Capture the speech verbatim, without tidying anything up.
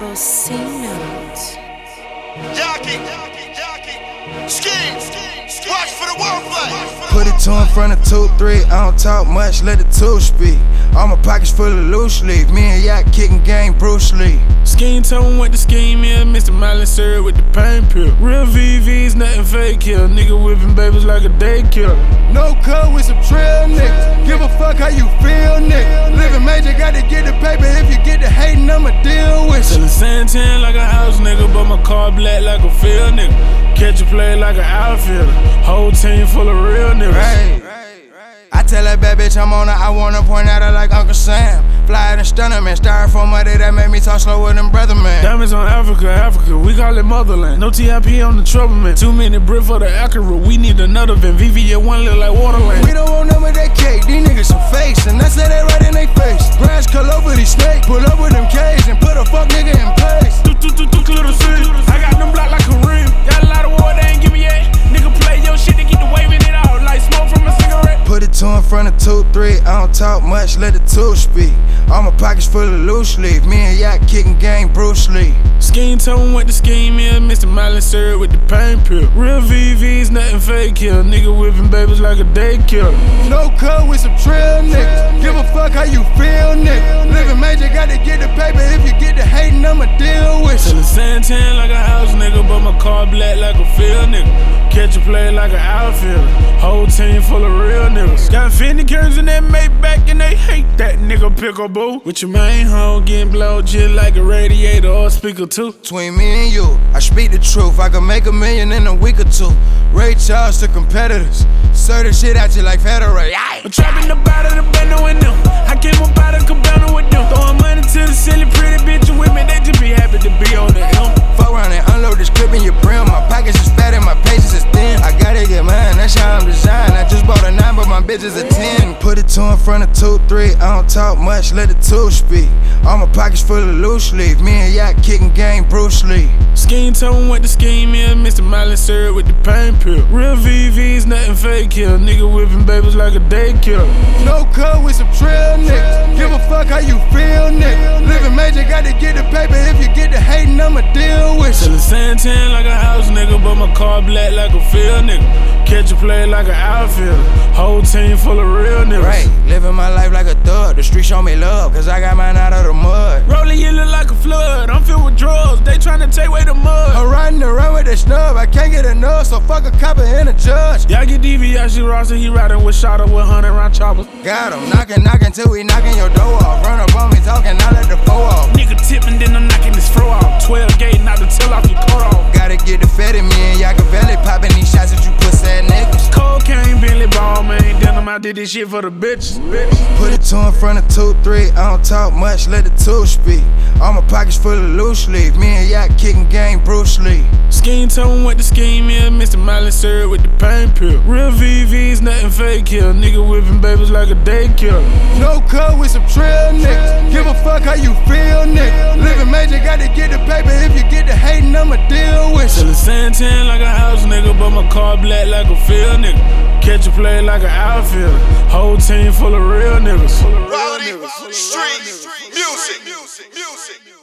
Triple C notes. Jockey, jockey, scheme, watch for the wordplay. Put it two in front of two, three. I don't talk much, let the two speak. All my pockets full of loose leaf. Me and Yacht kicking game, Bruce Lee. Scheme told me what the scheme is. Mister Miley syrup with the pain pill. Real V Vs, nothing fake here. Nigga whipping babies like a daycare. No cut with some trail niggas. Give a fuck how you feel, nigga. Living major, gotta get the paper. If you get the hating, I'ma deal with you. Selling Santan like a house nigga, but my car black like a field nigga. Catch a play like an outfielder. Whole team full of real niggas. Right. I tell that bad bitch I'm on her, I wanna point at her like Uncle Sam. Fly it and stun her, man. Styrofoam money that made me talk slower than brother, man. Diamonds on Africa, Africa, we call it motherland. No T I P on the trouble, man. Too many brick for the Acura, we need another van. V V at one look like Waterland. We don't want none of that cake, these niggas some face, and I say that right in they face. Grass cut over these snakes, pull up with them K's and put a fuck nigga in place. Do do do do little shit. I got them block like a rim. Got a lot of war they ain't give me yet. Nigga play your shit to get the waving it out like smoke from a cigarette. Put it two in front of two, three. I don't talk much, let the two speak. All my pockets full of loose leaf. Me and Yacht kicking game, Bruce Lee. Scheme told me what the scheme is. Mister Miley syrup with the pain pill. Real V Vs, nothing fake here. Nigga whipping babies like a daycare. No cut with some trail niggas. Give a fuck how you feel, nigga. Living major, gotta get the paper. If you get the hating, I'ma deal with you. Selling Santan like a house nigga, but my car black like a field nigga. Catch a play like an outfielder. Whole team full of real niggas. Got fifty curves in that Maybach and they hate that nigga pickaboo. With your main home getting blowed just like a radiator or a speaker too. Between me and you, I speak the truth. I can make a million in a week or two. Ray Charles to competitors. Serve the shit at you like Federer. I'm trapping the bottom of the bando with them. I came up out of Cabana with them. Throwing money to the silly pretty bitch with me. They just be happy to be on the M. Fuck around and unload this clip in your brim. My pockets is fat and my patience is thin. I gotta get mine, that's how I'm designed. I just bought a nine, but my bitch is a ten. Put it two in front of two, three. I don't talk much, let the two speak. All my pockets full of loose leaf. Me and Yacht kicking game, Bruce Lee. Scheme told me what the scheme is. Mister Miley syrup with the pain pill. Real V Vs, nothing fake here. Nigga whipping babies like a daycare. No cut with some trail niggas. Give a fuck how you feel, nigga. Living major, gotta get the paper. If you get the hating, I'ma deal with you. Selling Santan like a house nigga, but my car black like a field nigga. Catch a play like an outfielder. Whole team full of real niggas. Right, living my life like a thug. The streets show me love, cause I got mine out of the mud. Rolling, you look like a flood. I'm filled with drugs, they tryna take away the mud. I'm riding around with a snub, I can't get enough, so fuck a copper and a judge. Y'all get D V, y'all see Ross and he riding with shot up with hundred round choppers. Got him, knocking, knocking till we knocking your door off. Run up on me talking, I let the foe off. Nigga tipping, then I'm knocking his throw off. twelve gauge, not to tell off your coat off. Gotta get the fed in me and y'all can barely popping these shots that you put sad niggas. Cocaine, Bentley ball, man. Denim, I did this shit for the bitches. bitch. Put it two in front of two, three. I don't talk much, let the two speak. All my pockets full of loose leaf. Me and Yacht kicking game, Bruce Lee. Scheme told me what the scheme is. Mister Miley syrup with the pain pill. Real V Vs, nothing fake here. Nigga whipping babies like a daycare. No cut with some trail niggas. Give a fuck how you feel, nigga. Living major, gotta get the paper. If you get the hating, I'ma deal with you. Selling Santan like a house nigga, but my car black like a field nigga. Catch a play like an outfielder. Whole team full of real niggas. Quality, street, music, music, music.